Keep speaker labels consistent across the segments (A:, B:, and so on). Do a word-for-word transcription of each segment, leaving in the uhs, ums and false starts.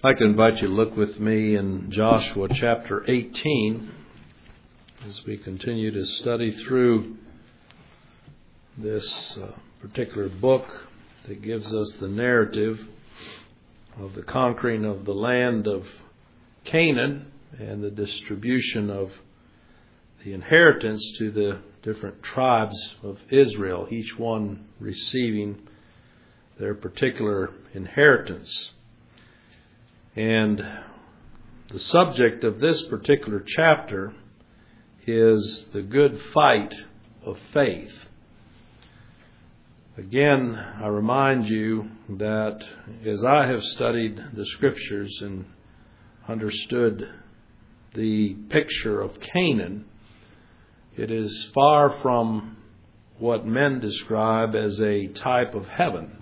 A: I'd like to invite you to look with me in Joshua chapter eighteen as we continue to study through this uh, particular book that gives us the narrative of the conquering of the land of Canaan and the distribution of the inheritance to the different tribes of Israel, each one receiving their particular inheritance. And the subject of this particular chapter is the good fight of faith. Again, I remind you that as I have studied the Scriptures and understood the picture of Canaan, it is far from what men describe as a type of heaven.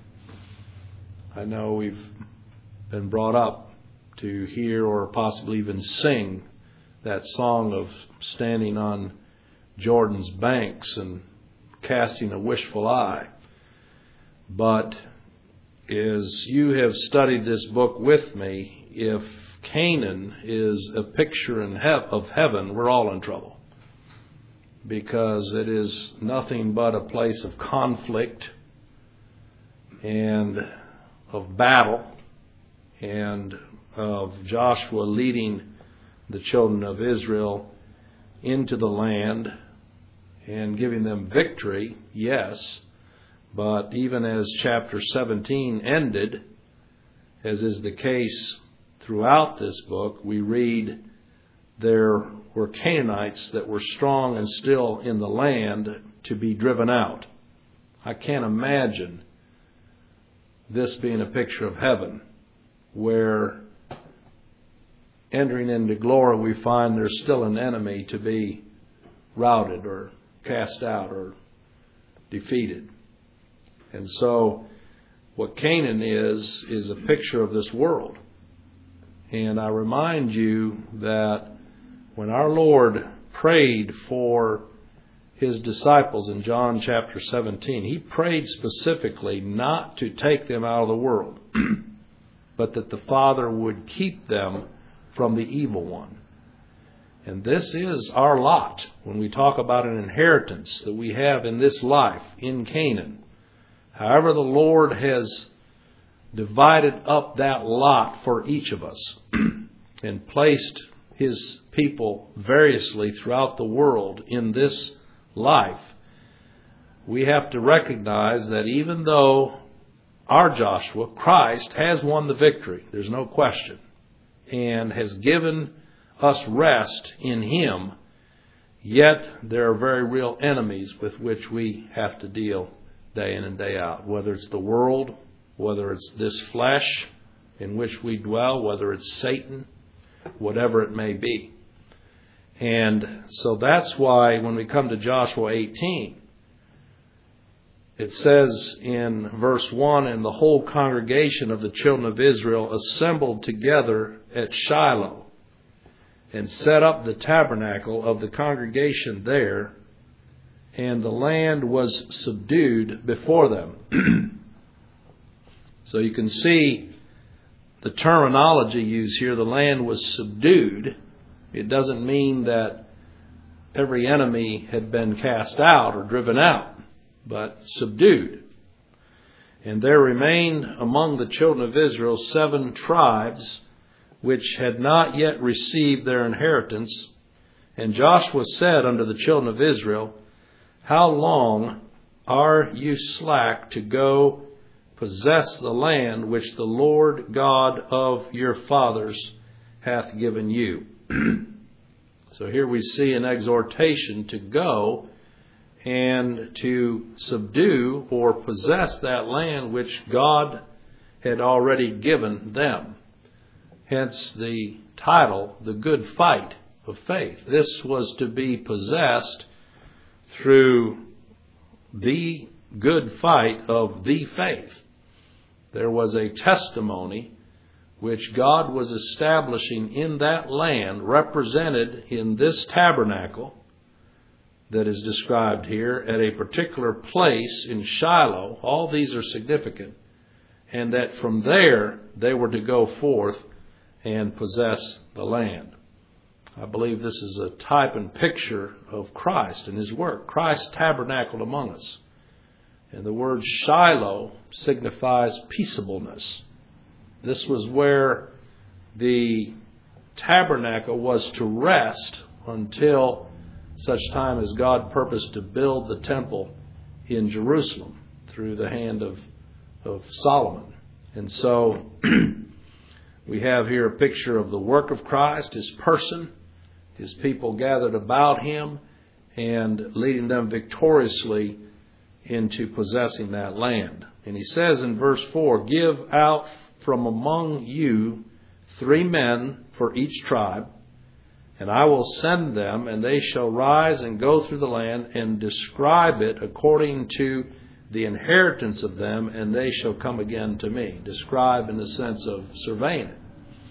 A: I know we've been brought up to hear or possibly even sing that song of standing on Jordan's banks and casting a wishful eye. But as you have studied this book with me, if Canaan is a picture in he- of heaven, we're all in trouble. Because it is nothing but a place of conflict and of battle and of Joshua leading the children of Israel into the land and giving them victory, yes, but even as chapter seventeen ended, as is the case throughout this book, we read there were Canaanites that were strong and still in the land to be driven out. I can't imagine this being a picture of heaven, where entering into glory we find there's still an enemy to be routed or cast out or defeated. And so what Canaan is, is a picture of this world. And I remind you that when our Lord prayed for His disciples in John chapter seventeen, He prayed specifically not to take them out of the world, but that the Father would keep them from the evil one. And this is our lot when we talk about an inheritance that we have in this life in Canaan. However, the Lord has divided up that lot for each of us and placed His people variously throughout the world in this life. We have to recognize that even though our Joshua, Christ, has won the victory, there's no question, and has given us rest in Him, yet there are very real enemies with which we have to deal day in and day out. Whether it's the world, whether it's this flesh in which we dwell, whether it's Satan, whatever it may be. And so that's why when we come to Joshua eighteen, it says in verse one, and the whole congregation of the children of Israel assembled together at Shiloh and set up the tabernacle of the congregation there, and the land was subdued before them. So you can see the terminology used here, the land was subdued. It doesn't mean that every enemy had been cast out or driven out, but subdued. And there remained among the children of Israel seven tribes which had not yet received their inheritance. And Joshua said unto the children of Israel, how long are you slack to go possess the land which the Lord God of your fathers hath given you? So here we see an exhortation to go and to subdue or possess that land which God had already given them. Hence the title, The Good Fight of Faith. This was to be possessed through the good fight of the faith. There was a testimony which God was establishing in that land, represented in this tabernacle that is described here at a particular place in Shiloh. All these are significant. And that from there they were to go forth and possess the land. I believe this is a type and picture of Christ and His work. Christ tabernacled among us. And the word Shiloh signifies peaceableness. This was where the tabernacle was to rest until such time as God purposed to build the temple in Jerusalem through the hand of, of Solomon. And so we have here a picture of the work of Christ, His person, His people gathered about Him, and leading them victoriously into possessing that land. And He says in verse four, "Give out from among you three men for each tribe, and I will send them, and they shall rise and go through the land and describe it according to the inheritance of them, and they shall come again to me." Describe in the sense of surveying it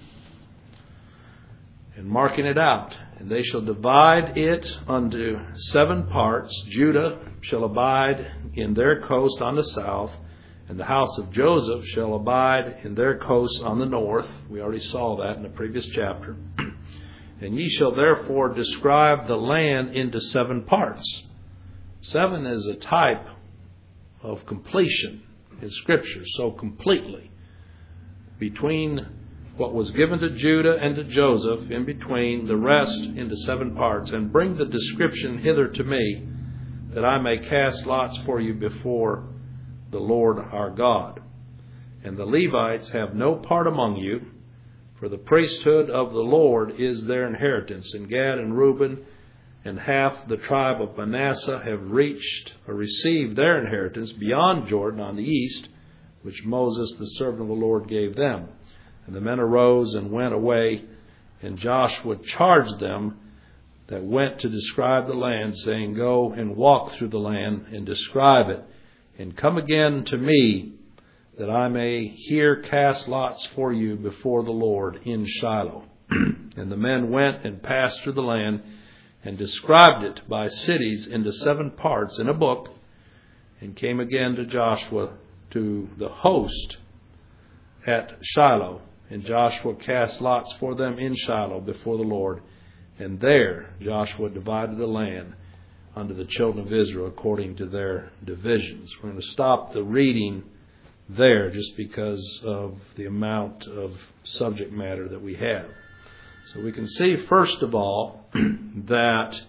A: and marking it out. "And they shall divide it unto seven parts. Judah shall abide in their coast on the south, and the house of Joseph shall abide in their coast on the north." We already saw that in the previous chapter. "And ye shall therefore describe the land into seven parts." Seven is a type of completion in Scripture, so completely. Between what was given to Judah and to Joseph, in between, the rest into seven parts. "And bring the description hither to me, that I may cast lots for you before the Lord our God. And the Levites have no part among you, for the priesthood of the Lord is their inheritance. And Gad and Reuben and half the tribe of Manasseh have reached or received their inheritance beyond Jordan on the east, which Moses the servant of the Lord gave them." And the men arose and went away, and Joshua charged them that went to describe the land, saying, "Go and walk through the land and describe it, and come again to me, that I may here cast lots for you before the Lord in Shiloh." And the men went and passed through the land, and described it by cities into seven parts in a book, and came again to Joshua to the host at Shiloh. And Joshua cast lots for them in Shiloh before the Lord. And there Joshua divided the land unto the children of Israel according to their divisions. We're going to stop the reading there just because of the amount of subject matter that we have. So we can see, first of all, that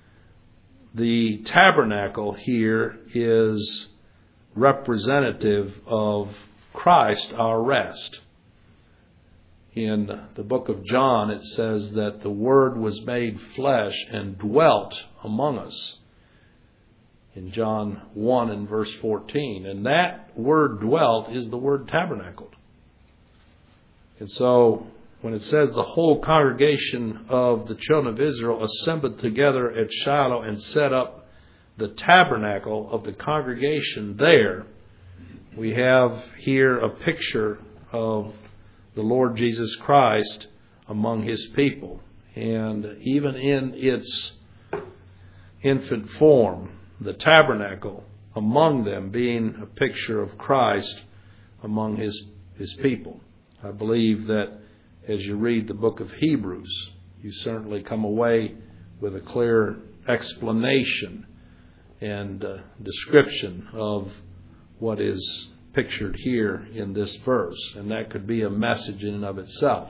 A: the tabernacle here is representative of Christ, our rest. In the book of John, it says that the Word was made flesh and dwelt among us. In John one and verse fourteen. And that word dwelt is the word tabernacled. And so when it says the whole congregation of the children of Israel assembled together at Shiloh and set up the tabernacle of the congregation there, we have here a picture of the Lord Jesus Christ among His people. And even in its infant form, the tabernacle among them being a picture of Christ among His, His people. I believe that as you read the book of Hebrews, you certainly come away with a clear explanation and uh, description of what is pictured here in this verse, and that could be a message in and of itself.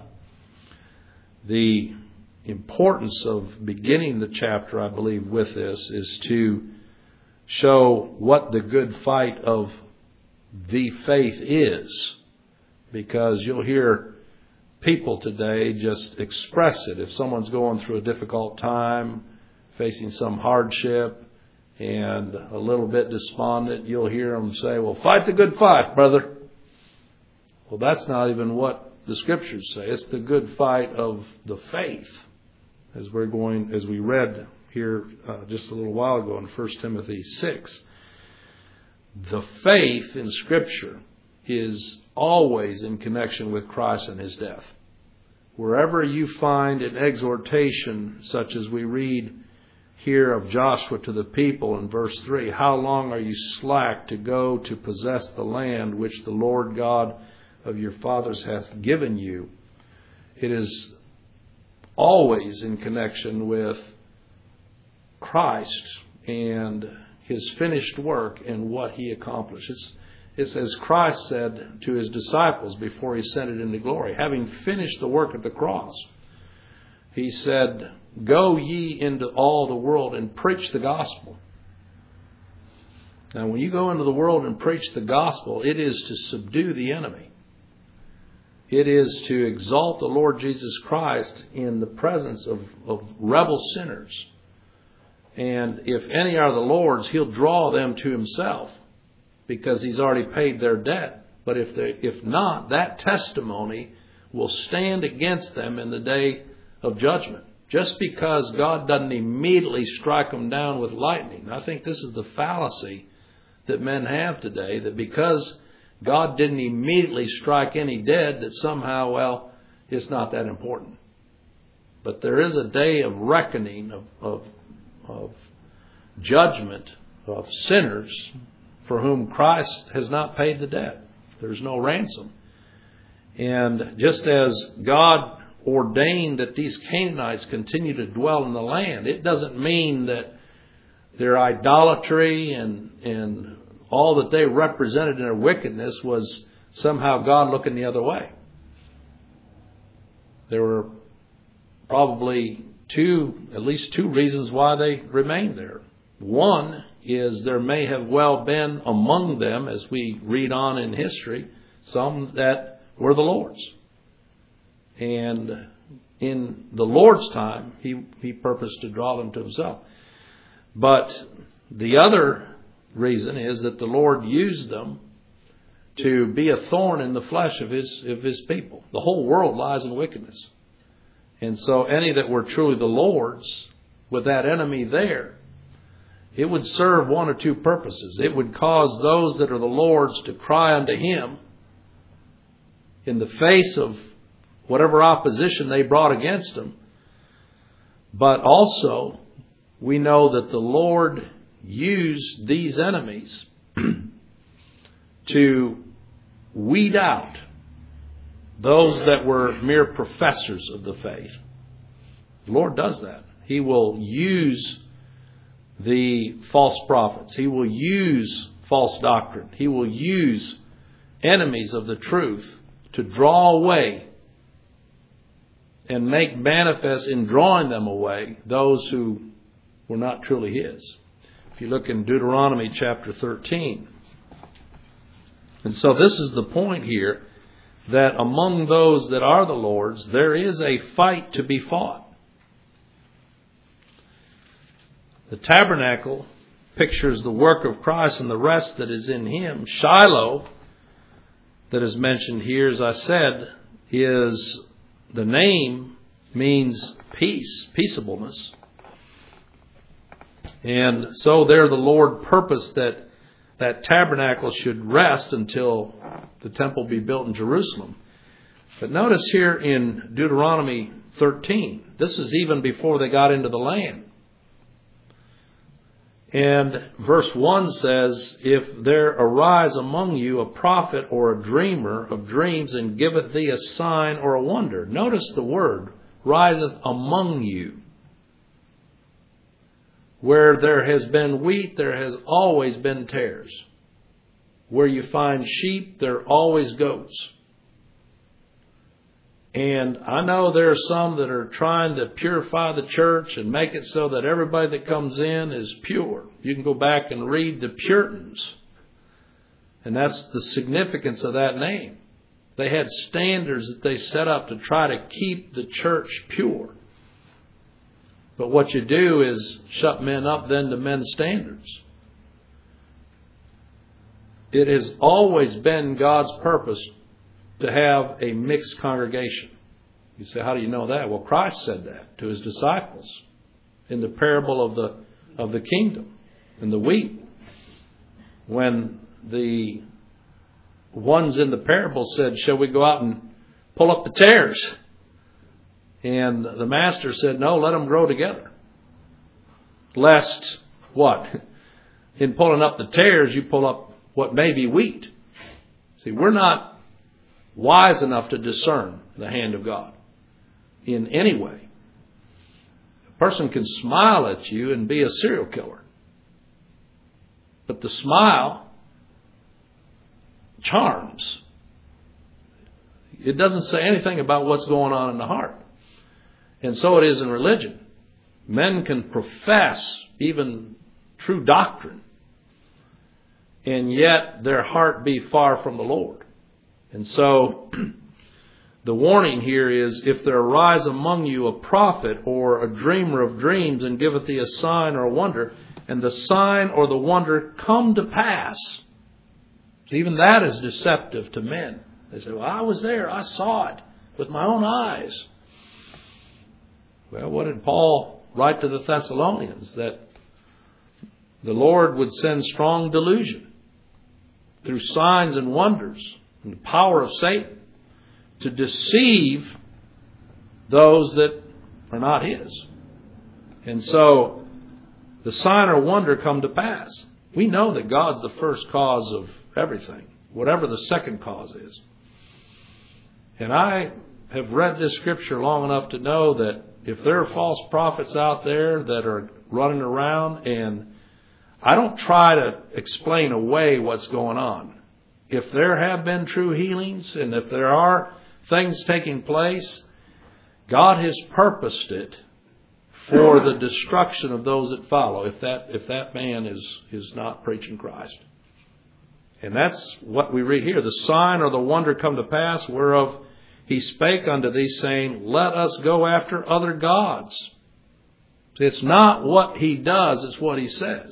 A: The importance of beginning the chapter, I believe, with this is to show what the good fight of the faith is, because you'll hear people today just express it. If someone's going through a difficult time, facing some hardship, and a little bit despondent, you'll hear them say, "Well, fight the good fight, brother." Well, that's not even what the Scriptures say. It's the good fight of the faith, as we're going, as we read here uh, just a little while ago in First Timothy six. The faith in Scripture is always in connection with Christ and His death. Wherever you find an exhortation, such as we read here of Joshua to the people in verse three, "How long are you slack to go to possess the land which the Lord God of your fathers hath given you?" It is always in connection with Christ and His finished work and what He accomplished. It's, it's as Christ said to His disciples before He ascended into glory, having finished the work at the cross, He said, "Go ye into all the world and preach the gospel." Now, when you go into the world and preach the gospel, it is to subdue the enemy. It is to exalt the Lord Jesus Christ in the presence of, of rebel sinners. And if any are the Lord's, He'll draw them to Himself because He's already paid their debt. But if they, if not, that testimony will stand against them in the day of judgment. Just because God doesn't immediately strike them down with lightning. I think this is the fallacy that men have today, that because God didn't immediately strike any dead, that somehow, well, it's not that important. But there is a day of reckoning, of, of, of judgment of sinners for whom Christ has not paid the debt. There's no ransom. And just as God ordained that these Canaanites continue to dwell in the land, it doesn't mean that their idolatry and and all that they represented in their wickedness was somehow God looking the other way. There were probably two, at least two reasons why they remained there. One is there may have well been among them, as we read on in history, some that were the Lord's. And in the Lord's time, He, he purposed to draw them to Himself. But the other reason is that the Lord used them to be a thorn in the flesh of His, of His people. The whole world lies in wickedness. And so any that were truly the Lord's, with that enemy there, it would serve one or two purposes. It would cause those that are the Lord's to cry unto Him in the face of whatever opposition they brought against Him. But also, we know that the Lord used these enemies to weed out those that were mere professors of the faith. The Lord does that. He will use the false prophets. He will use false doctrine. He will use enemies of the truth to draw away and make manifest in drawing them away those who were not truly His. If you look in Deuteronomy chapter thirteen. And so this is the point here, that among those that are the Lord's, there is a fight to be fought. The tabernacle pictures the work of Christ and the rest that is in Him. Shiloh, that is mentioned here, as I said, is the name means peace, peaceableness. And so there the Lord purposed that that tabernacle should rest until the temple be built in Jerusalem. But notice here in Deuteronomy thirteen, this is even before they got into the land. And verse one says, "If there arise among you a prophet or a dreamer of dreams, and giveth thee a sign or a wonder." Notice the word, riseth among you. Where there has been wheat, there has always been tares. Where you find sheep, there are always goats. And I know there are some that are trying to purify the church and make it so that everybody that comes in is pure. You can go back and read the Puritans. And that's the significance of that name. They had standards that they set up to try to keep the church pure. But what you do is shut men up then to men's standards. It has always been God's purpose to have a mixed congregation. You say, how do you know that? Well, Christ said that to His disciples in the parable of the of the kingdom and the wheat. When the ones in the parable said, "Shall we go out and pull up the tares?" And the master said, "No, let them grow together. Lest what? In pulling up the tares, you pull up what may be wheat." See, we're not wise enough to discern the hand of God. in any way. A person can smile at you and be a serial killer. But the smile charms. It doesn't say anything about what's going on in the heart. And so it is in religion. Men can profess even true doctrine, and yet their heart be far from the Lord. And so the warning here is, if there arise among you a prophet or a dreamer of dreams, and giveth thee a sign or a wonder, and the sign or the wonder come to pass. So even that is deceptive to men. They say, well, I was there. I saw it with my own eyes. Well, what did Paul write to the Thessalonians? That the Lord would send strong delusion through signs and wonders and the power of Satan to deceive those that are not His. And so the sign or wonder come to pass. We know that God's the first cause of everything, whatever the second cause is. And I have read this scripture long enough to know that if there are false prophets out there that are running around, and I don't try to explain away what's going on. If there have been true healings, and if there are things taking place, God has purposed it for the destruction of those that follow, if that if that man is, is not preaching Christ. And that's what we read here. The sign or the wonder come to pass, whereof He spake unto thee, saying, let us go after other gods. It's not what He does, it's what He says.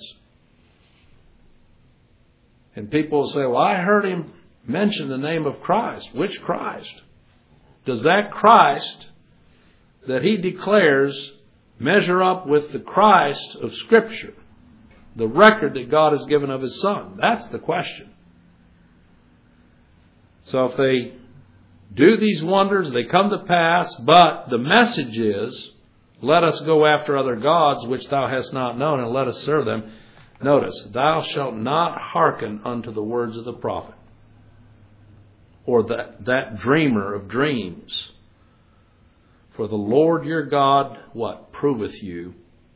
A: And people will say, well, I heard Him mention the name of Christ. Which Christ? Does that Christ that He declares measure up with the Christ of Scripture? The record that God has given of His Son? That's the question. So if they do these wonders, they come to pass, but the message is, let us go after other gods which thou hast not known, and let us serve them. Notice, thou shalt not hearken unto the words of the prophet, or that, that dreamer of dreams. For the Lord your God, what? Proveth you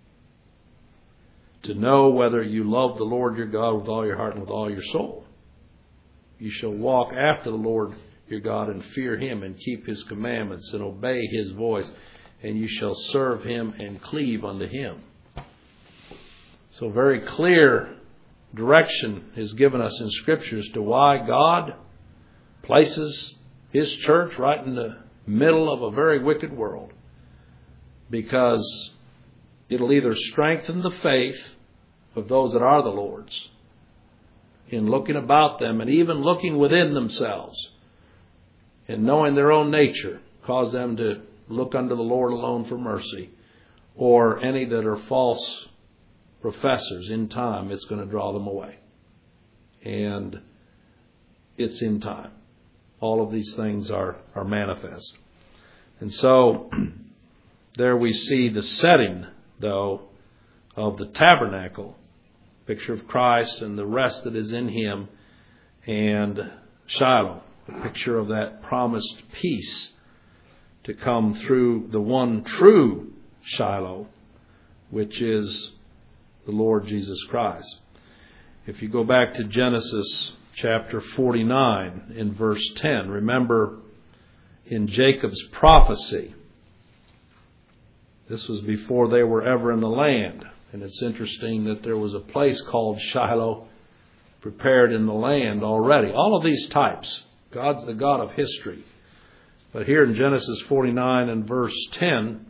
A: to know whether you love the Lord your God with all your heart and with all your soul. You shall walk after the Lord your God and fear Him and keep His commandments and obey His voice, and you shall serve Him and cleave unto Him. So very clear direction is given us in Scripture as to why God places His church right in the middle of a very wicked world. Because it'll either strengthen the faith of those that are the Lord's in looking about them and even looking within themselves and knowing their own nature, cause them to look unto the Lord alone for mercy, or any that are false professors. In time, it's going to draw them away. And it's in time. All of these things are, are manifest. And so, there we see the setting, though, of the tabernacle, picture of Christ and the rest that is in Him, and Shiloh, a picture of that promised peace to come through the one true Shiloh, which is the Lord Jesus Christ. If you go back to Genesis chapter forty-nine in verse ten, remember in Jacob's prophecy, this was before they were ever in the land. And it's interesting that there was a place called Shiloh prepared in the land already. All of these types. God's the God of history. But here in Genesis forty-nine and verse ten,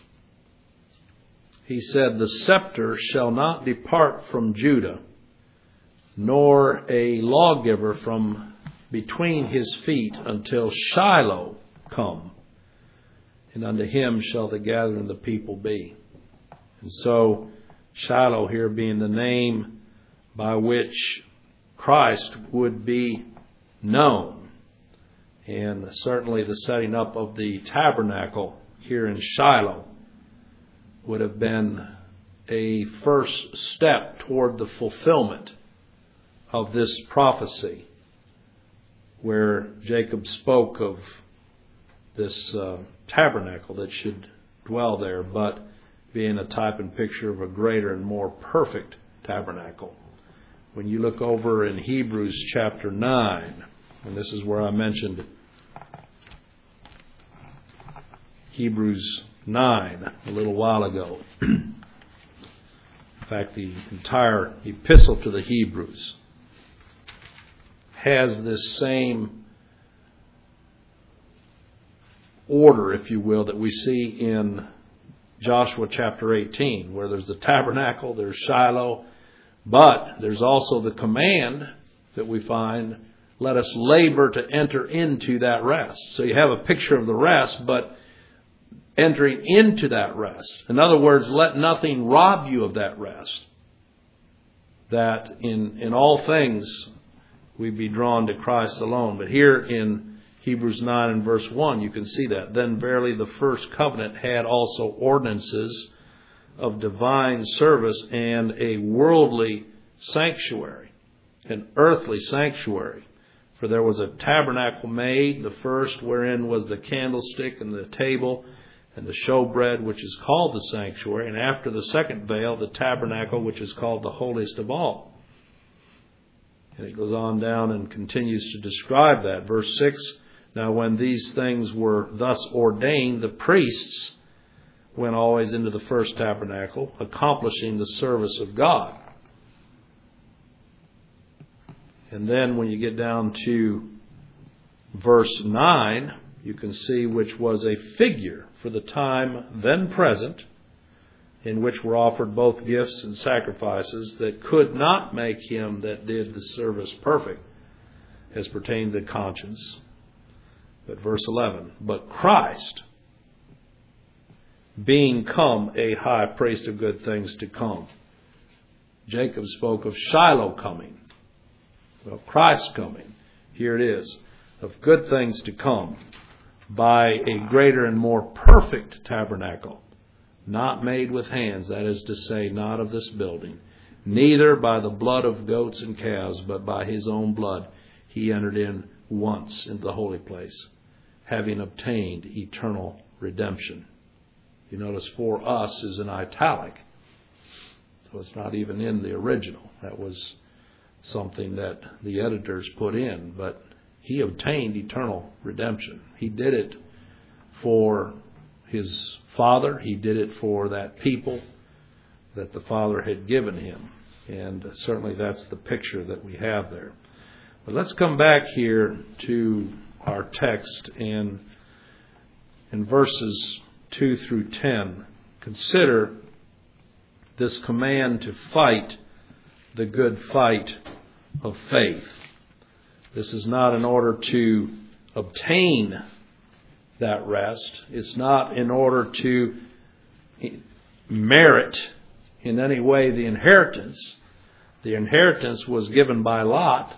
A: He said, the scepter shall not depart from Judah, nor a lawgiver from between his feet until Shiloh come. And unto him shall the gathering of the people be. And so Shiloh here being the name by which Christ would be known. And certainly the setting up of the tabernacle here in Shiloh would have been a first step toward the fulfillment of this prophecy, where Jacob spoke of this uh, tabernacle that should dwell there, but being a type and picture of a greater and more perfect tabernacle. When you look over in Hebrews chapter nine, and this is where I mentioned Hebrews nine a little while ago. In fact, the entire epistle to the Hebrews has this same order, if you will, that we see in Joshua chapter eighteen, where there's the tabernacle, there's Shiloh, but there's also the command that we find, let us labor to enter into that rest. So you have a picture of the rest, but entering into that rest. In other words, let nothing rob you of that rest. That in, in all things we be drawn to Christ alone. But here in Hebrews nine and verse one, you can see that. Then verily the first covenant had also ordinances of divine service and a worldly sanctuary, an earthly sanctuary. For there was a tabernacle made, the first wherein was the candlestick and the table and the showbread, which is called the sanctuary, and after the second veil, the tabernacle, which is called the holiest of all. And it goes on down and continues to describe that. Verse six, now when these things were thus ordained, the priests went always into the first tabernacle, accomplishing the service of God. And then when you get down to verse nine, you can see which was a figure for the time then present, in which were offered both gifts and sacrifices that could not make him that did the service perfect, as pertained to conscience. But verse eleven, but Christ, being come a high priest of good things to come. Jacob spoke of Shiloh coming. Well, Christ coming. Here it is, of good things to come, by a greater and more perfect tabernacle, not made with hands, that is to say, not of this building, neither by the blood of goats and calves, but by his own blood he entered in once into the holy place, having obtained eternal redemption. You notice for us is in italic, so it's not even in the original. That was something that the editors put in, but he obtained eternal redemption. He did it for his Father. He did it for that people that the Father had given him. And certainly that's the picture that we have there. But let's come back here to our text and in verses two through ten. Consider this command to fight the good fight of faith. This is not in order to obtain that rest. It's not in order to merit in any way the inheritance. The inheritance was given by Lot.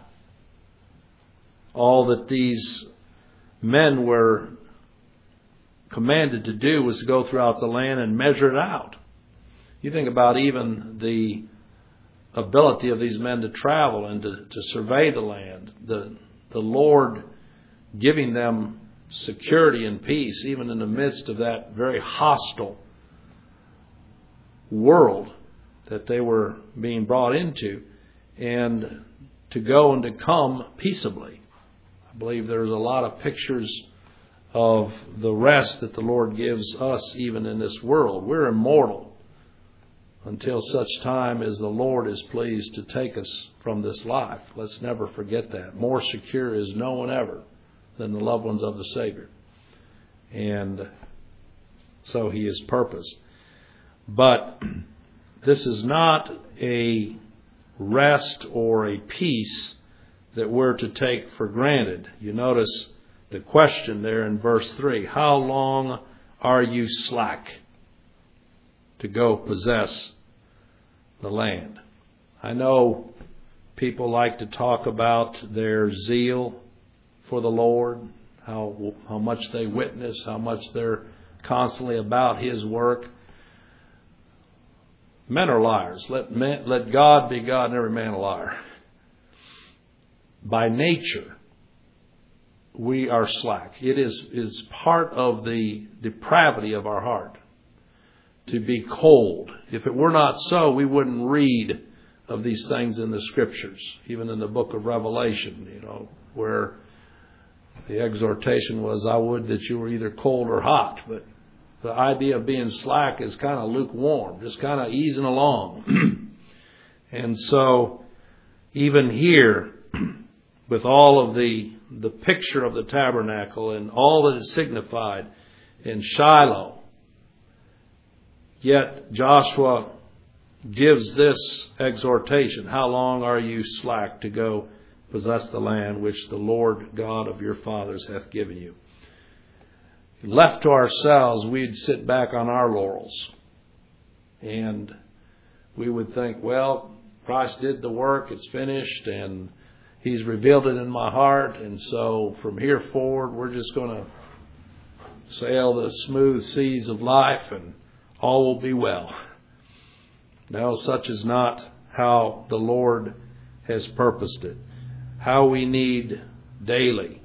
A: All that these men were commanded to do was to go throughout the land and measure it out. You think about even the ability of these men to travel and to, to survey the land. The, the Lord giving them security and peace, even in the midst of that very hostile world that they were being brought into, and to go and to come peaceably. I believe there's a lot of pictures of the rest that the Lord gives us even in this world. We're immortal until such time as the Lord is pleased to take us from this life. Let's never forget that. More secure is no one ever than the loved ones of the Savior. And so he is purposed. But this is not a rest or a peace that we're to take for granted. You notice the question there in verse three. How long are you slack to go possess the land? I know people like to talk about their zeal for the Lord, how how much they witness, how much they're constantly about his work. Men are liars. Let men, let God be God and every man a liar. By nature, we are slack. It is, is part of the depravity of our heart to be cold. If it were not so, we wouldn't read of these things in the Scriptures, even in the book of Revelation, you know, where the exhortation was, I would that you were either cold or hot. But the idea of being slack is kind of lukewarm, just kind of easing along. And so, even here, with all of the the picture of the tabernacle and all that is signified in Shiloh, yet Joshua gives this exhortation. How long are you slack to go possess the land which the Lord God of your fathers hath given you? Left to ourselves, we'd sit back on our laurels. And we would think, well, Christ did the work, it's finished, and He's revealed it in my heart, and so from here forward, we're just going to sail the smooth seas of life, and all will be well. No, such is not how the Lord has purposed it. How we need daily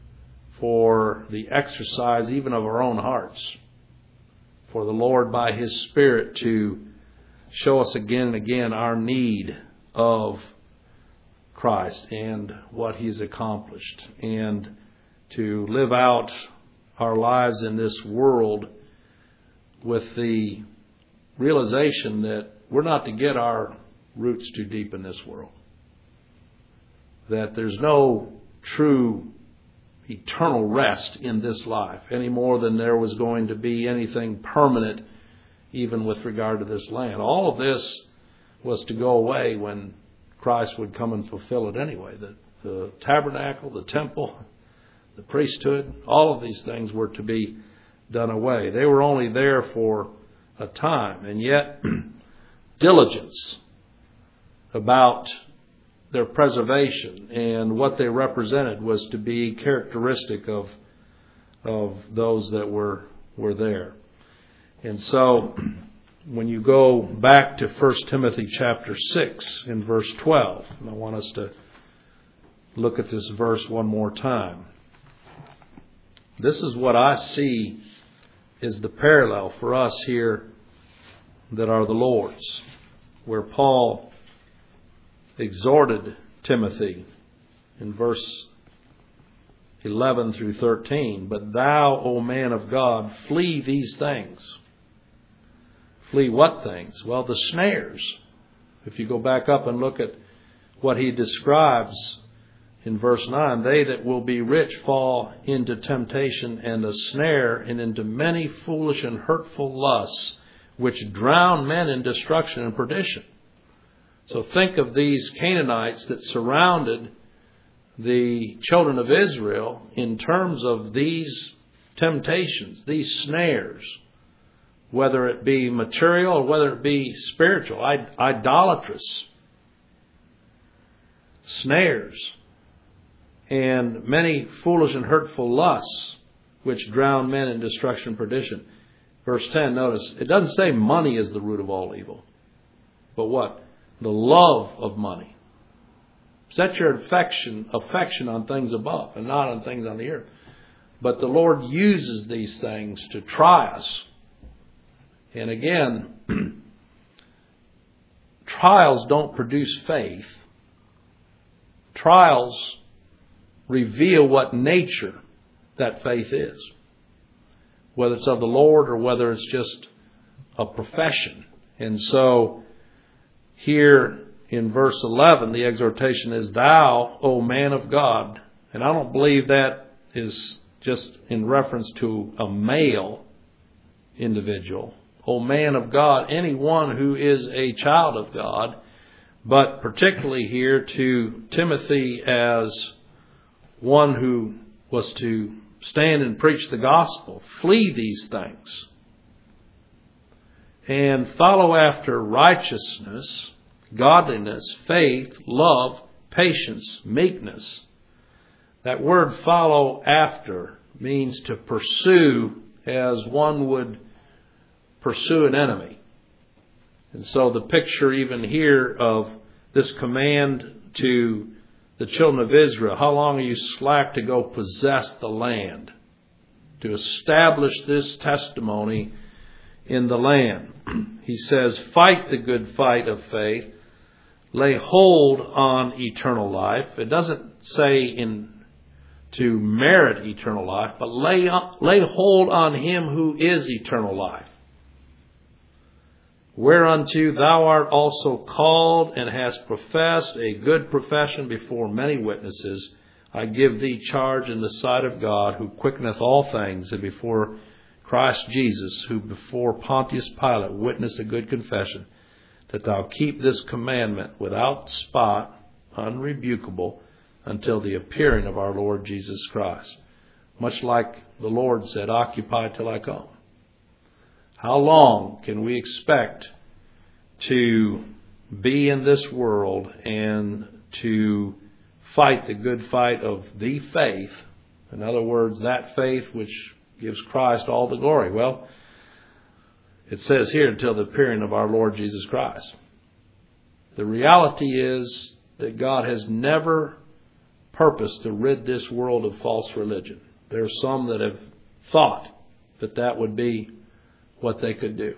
A: for the exercise even of our own hearts, for the Lord by His Spirit to show us again and again our need of Christ and what He's accomplished, and to live out our lives in this world with the realization that we're not to get our roots too deep in this world. That there's no true eternal rest in this life any more than there was going to be anything permanent even with regard to this land. All of this was to go away when Christ would come and fulfill it anyway. The, the tabernacle, the temple, the priesthood, all of these things were to be done away. They were only there for a time, and yet diligence about their preservation and what they represented was to be characteristic of of those that were were there. And so when you go back to First Timothy chapter six in verse twelve, and I want us to look at this verse one more time. This is what I see is the parallel for us here that are the Lord's, where Paul exhorted Timothy in verse eleven through thirteen. But thou, O man of God, flee these things. Flee what things? Well, the snares. If you go back up and look at what he describes in verse nine, they that will be rich fall into temptation and a snare, and into many foolish and hurtful lusts, which drown men in destruction and perdition. So think of these Canaanites that surrounded the children of Israel in terms of these temptations, these snares, whether it be material or whether it be spiritual, idolatrous snares, and many foolish and hurtful lusts, which drown men in destruction and perdition. Verse ten, notice, it doesn't say money is the root of all evil, but what? The love of money. Set your affection, affection on things above and not on things on the earth. But the Lord uses these things to try us. And again, trials don't produce faith. Trials reveal what nature that faith is. Whether it's of the Lord or whether it's just a profession. And so here in verse eleven, the exhortation is, thou, O man of God. And I don't believe that is just in reference to a male individual. O man of God, anyone who is a child of God, but particularly here to Timothy as one who was to stand and preach the gospel. Flee these things and follow after righteousness, godliness, faith, love, patience, meekness. That word follow after means to pursue as one would pursue an enemy. And so the picture even here of this command to the children of Israel, how long are you slack to go possess the land, to establish this testimony in the land? He says, fight the good fight of faith, lay hold on eternal life. It doesn't say in to merit eternal life, but lay, lay hold on Him who is eternal life. Whereunto thou art also called, and hast professed a good profession before many witnesses. I give thee charge in the sight of God, who quickeneth all things, and before Christ Jesus, who before Pontius Pilate witnessed a good confession, that thou keep this commandment without spot, unrebukable, until the appearing of our Lord Jesus Christ. Much like the Lord said, occupy till I come. How long can we expect to be in this world and to fight the good fight of the faith? In other words, that faith which gives Christ all the glory. Well, it says here, until the appearing of our Lord Jesus Christ. The reality is that God has never purposed to rid this world of false religion. There are some that have thought that that would be what they could do.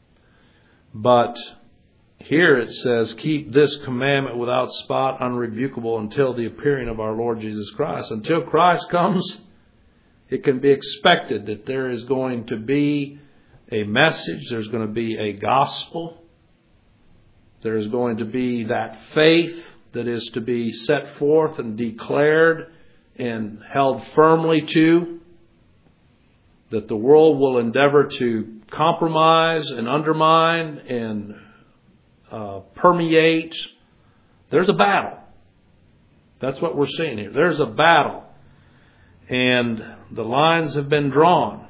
A: But here it says, keep this commandment without spot, unrebukable, until the appearing of our Lord Jesus Christ. Until Christ comes, it can be expected that there is going to be a message, there's going to be a gospel, there's going to be that faith that is to be set forth and declared and held firmly to, that the world will endeavor to compromise and undermine and uh, permeate. There's a battle. That's what we're seeing here. There's a battle. And the lines have been drawn.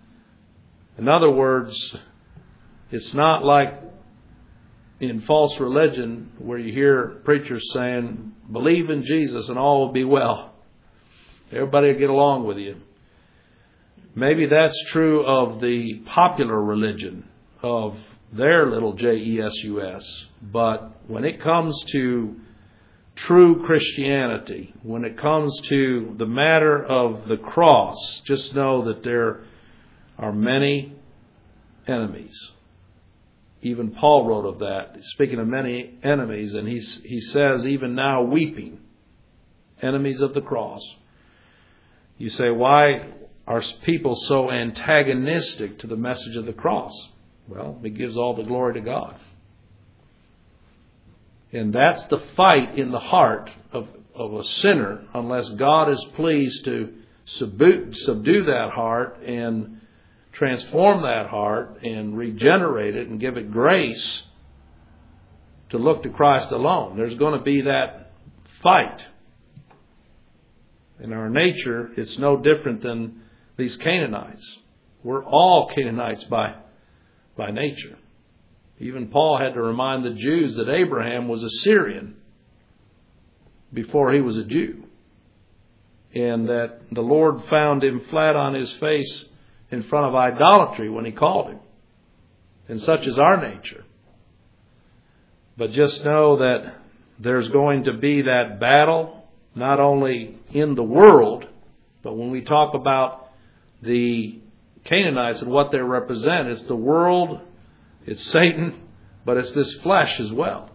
A: In other words, it's not like in false religion where you hear preachers saying, believe in Jesus and all will be well. Everybody will get along with you. Maybe that's true of the popular religion of their little J E S U S. But when it comes to true Christianity, when it comes to the matter of the cross, just know that there are many enemies. Even Paul wrote of that, speaking of many enemies, and he, he says, even now weeping, enemies of the cross. You say, why are people so antagonistic to the message of the cross? Well, it gives all the glory to God. And that's the fight in the heart of, of a sinner, unless God is pleased to subdue, subdue that heart and transform that heart and regenerate it and give it grace to look to Christ alone. There's going to be that fight. In our nature, it's no different than these Canaanites. We're all Canaanites by, by nature. Even Paul had to remind the Jews that Abraham was a Syrian before he was a Jew. And that the Lord found him flat on his face in front of idolatry when he called him. And such is our nature. But just know that there's going to be that battle, not only in the world, but when we talk about the Canaanites and what they represent, it's the world, it's Satan, but it's this flesh as well.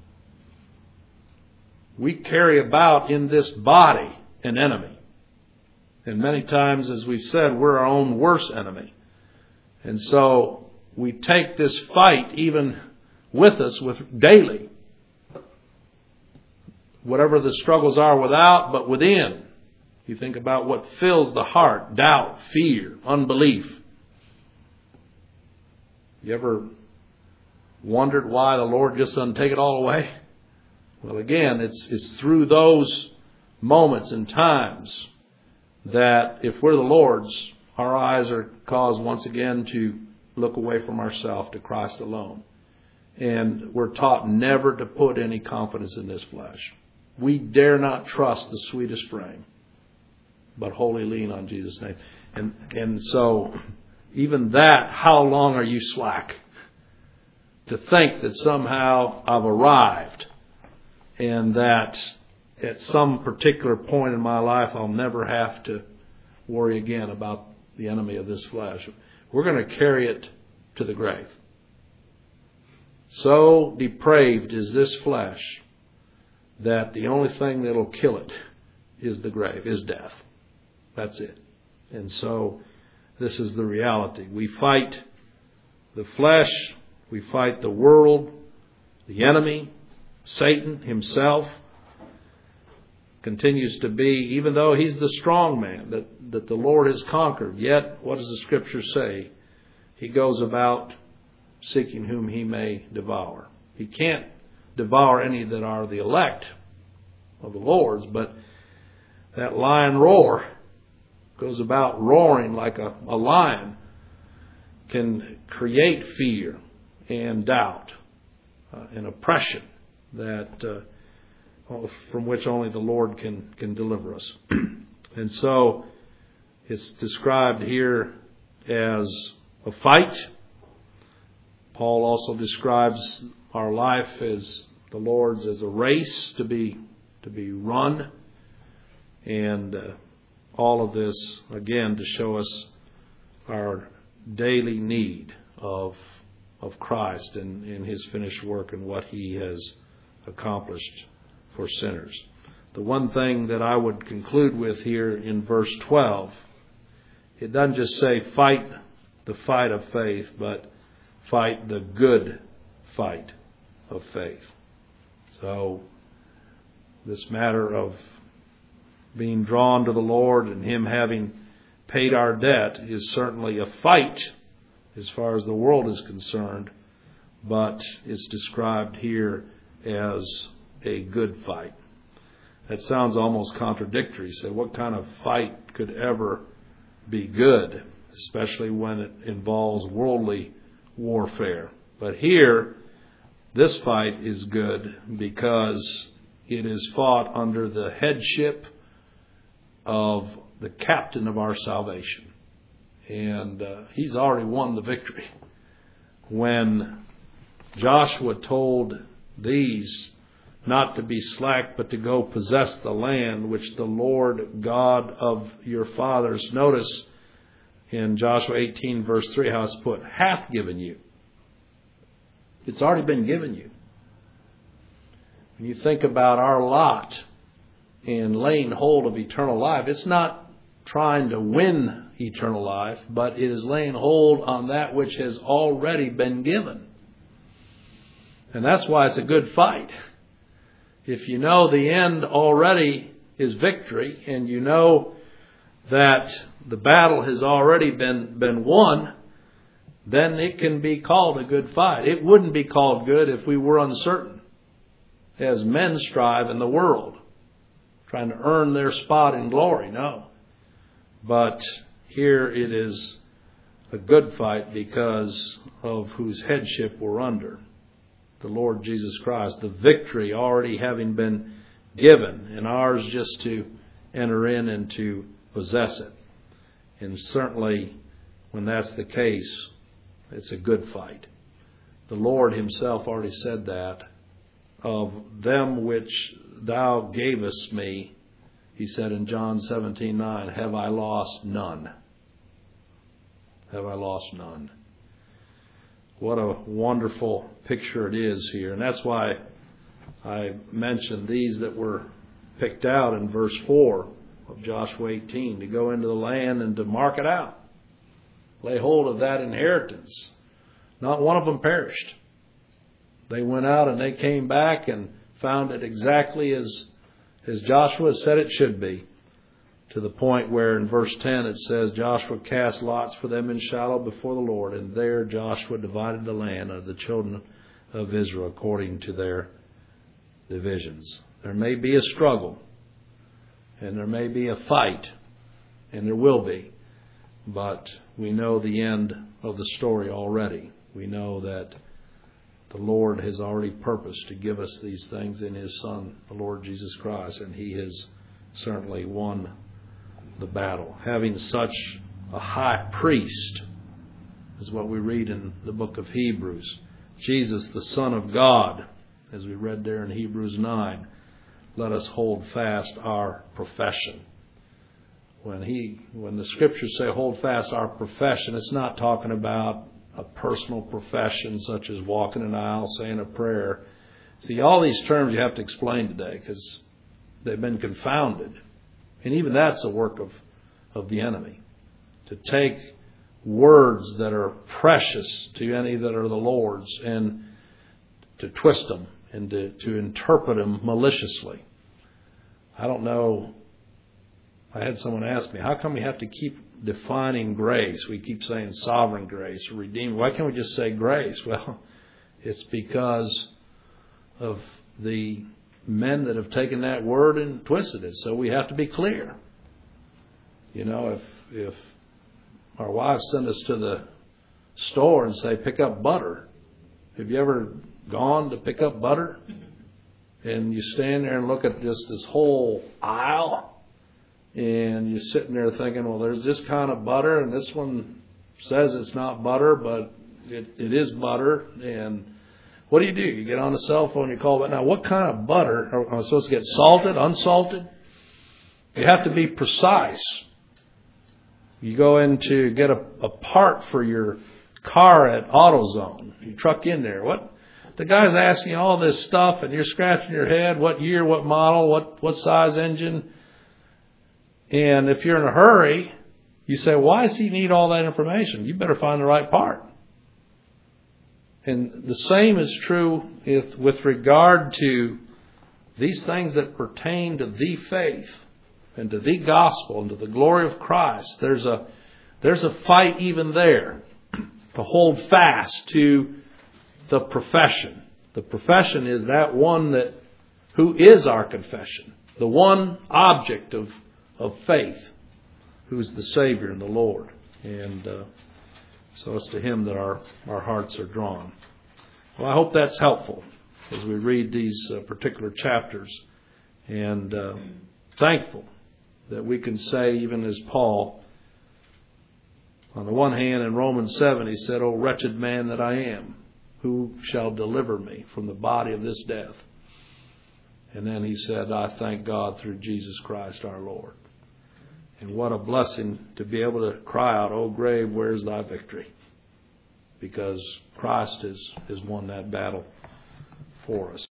A: We carry about in this body an enemy. And many times, as we've said, we're our own worst enemy. And so we take this fight even with us with daily. Whatever the struggles are without, but within. You think about what fills the heart: doubt, fear, unbelief. You ever wondered why the Lord just doesn't take it all away? Well, again, it's it's through those moments and times that if we're the Lord's, our eyes are caused once again to look away from ourselves to Christ alone. And we're taught never to put any confidence in this flesh. We dare not trust the sweetest frame, but wholly lean on Jesus' name. And and so even that, how long are you slack? To think that somehow I've arrived and that at some particular point in my life, I'll never have to worry again about the enemy of this flesh. We're going to carry it to the grave. So depraved is this flesh that the only thing that'll kill it is the grave, is death. That's it. And so this is the reality. We fight the flesh, we fight the world, the enemy, Satan himself continues to be, even though he's the strong man that, that the Lord has conquered, yet what does the Scripture say? He goes about seeking whom he may devour. He can't devour any that are the elect of the Lord's, but that lion roar goes about roaring like a, a lion, can create fear and doubt uh, and oppression that uh, from which only the Lord can, can deliver us. And so it's described here as a fight. Paul also describes our life as the Lord's as a race to be to be run. And uh, all of this, again, to show us our daily need of of Christ and, and His finished work and what He has accomplished for sinners. The one thing that I would conclude with here in verse twelve, it doesn't just say fight the fight of faith, but fight the good fight of faith. So this matter of being drawn to the Lord and Him having paid our debt is certainly a fight as far as the world is concerned, but it's described here as a good fight. That sounds almost contradictory. So what kind of fight could ever be good, especially when it involves worldly warfare? But here, this fight is good because it is fought under the headship of the captain of our salvation. And uh, he's already won the victory. When Joshua told these not to be slack, but to go possess the land which the Lord God of your fathers, notice in Joshua eighteen verse three how it's put, hath given you. It's already been given you. When you think about our lot in laying hold of eternal life, it's not trying to win eternal life, but it is laying hold on that which has already been given. And that's why it's a good fight. If you know the end already is victory, and you know that the battle has already been, been won, then it can be called a good fight. It wouldn't be called good if we were uncertain, as men strive in the world, trying to earn their spot in glory. No. But here it is a good fight because of whose headship we're under, the Lord Jesus Christ. The victory already having been given, and ours just to enter in and to possess it. And certainly when that's the case, it's a good fight. The Lord Himself already said that. Of them which Thou gavest me, He said in John seventeen nine, have I lost none? Have I lost none? What a wonderful picture it is here. And that's why I mentioned these that were picked out in verse four of Joshua eighteen, to go into the land and to mark it out. Lay hold of that inheritance. Not one of them perished. They went out and they came back and found it exactly as, as Joshua said it should be. To the point where in verse ten it says, Joshua cast lots for them in Shiloh before the Lord, and there Joshua divided the land of the children of Israel according to their divisions. There may be a struggle, and there may be a fight, and there will be. But we know the end of the story already. We know that the Lord has already purposed to give us these things in His Son, the Lord Jesus Christ, and He has certainly won the battle. Having such a high priest, is what we read in the book of Hebrews. Jesus, the Son of God, as we read there in Hebrews nine, let us hold fast our profession. When he, when the scriptures say hold fast our profession, it's not talking about a personal profession such as walking an aisle, saying a prayer. See, all these terms you have to explain today because they've been confounded. And even that's a work of, of the enemy. To take words that are precious to any that are the Lord's and to twist them and to, to interpret them maliciously. I don't know. I had someone ask me, how come we have to keep defining grace? We keep saying sovereign grace or redeemed. Why can't we just say grace? Well, it's because of the men that have taken that word and twisted it. So we have to be clear. You know, if if our wives send us to the store and say, pick up butter. Have you ever gone to pick up butter? And you stand there and look at just this whole aisle. And you're sitting there thinking, well, there's this kind of butter, and this one says it's not butter, but it, it is butter. And what do you do? You get on the cell phone, you call it. Now, what kind of butter? Am I supposed to get salted, unsalted? You have to be precise. You go in to get a, a part for your car at AutoZone. You truck in there. What? The guy's asking you all this stuff, and you're scratching your head. What year, what model, what, what size engine? And if you're in a hurry, you say, why does he need all that information? You better find the right part. And the same is true if, with regard to these things that pertain to the faith and to the gospel and to the glory of Christ. There's a, there's a fight even there to hold fast to the profession. The profession is that one that, who is our confession, the one object of of faith, who's the Savior and the Lord. And uh, so it's to Him that our, our hearts are drawn. Well, I hope that's helpful as we read these uh, particular chapters. And uh, thankful that we can say, even as Paul, on the one hand, in Romans seven, he said, O wretched man that I am, who shall deliver me from the body of this death? And then he said, I thank God through Jesus Christ our Lord. And what a blessing to be able to cry out, O grave, where's thy victory? Because Christ has, has won that battle for us.